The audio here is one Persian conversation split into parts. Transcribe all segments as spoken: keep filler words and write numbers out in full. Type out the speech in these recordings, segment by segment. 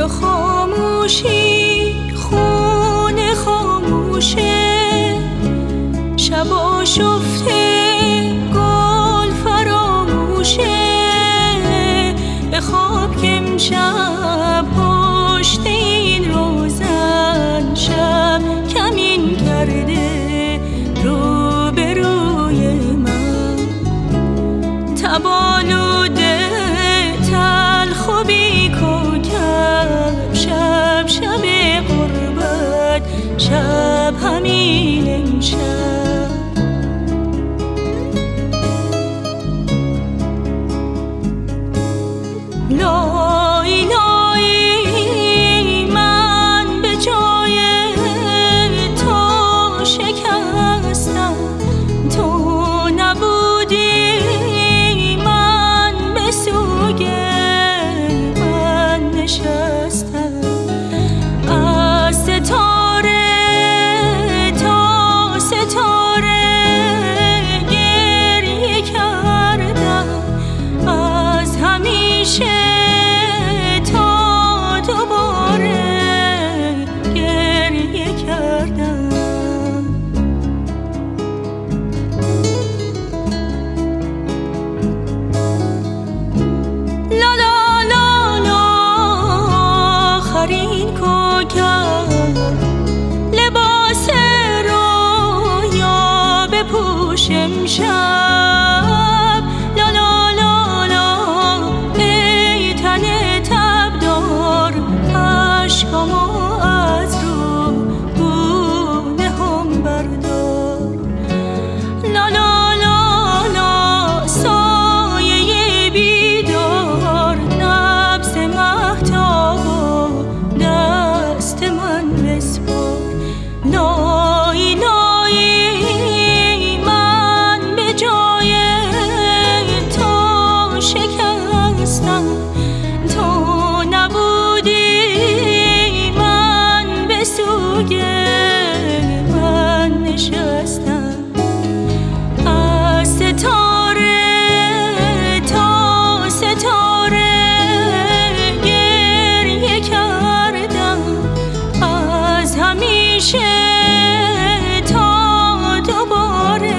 تو خاموشی خون خاموشه، شبا شفته گل فراموشه، به خواب که امشب پشت این روزن شب کمین کرده رو به روی من، تبالوده تلخ و بی کوکب، شب شب غربت شب همین امشب. لای لای من به جای تو شکستم، تو نبودی من به سوی من نشستم، از ستاره تا ستاره گریه کردم، از همیشه تا دوباره گریه کردم. لا لا لا لا آخرین کوکب، لباس رویا بپوش امشب، لا لا لا لا ای تن تبدار، عشقامو از رو گونه هم بردار، لا لا لا لا سایه بیدار، نبض مهتاب و دست من بسپار، لای لای من به جای تو شکستم، تو نبودی من به سوی من نشستم، از ستاره تا ستاره گریه کردم، از همیشه تا دوباره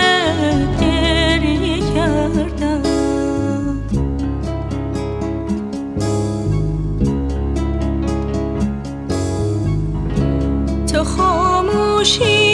گریه کردم. تو خاموشی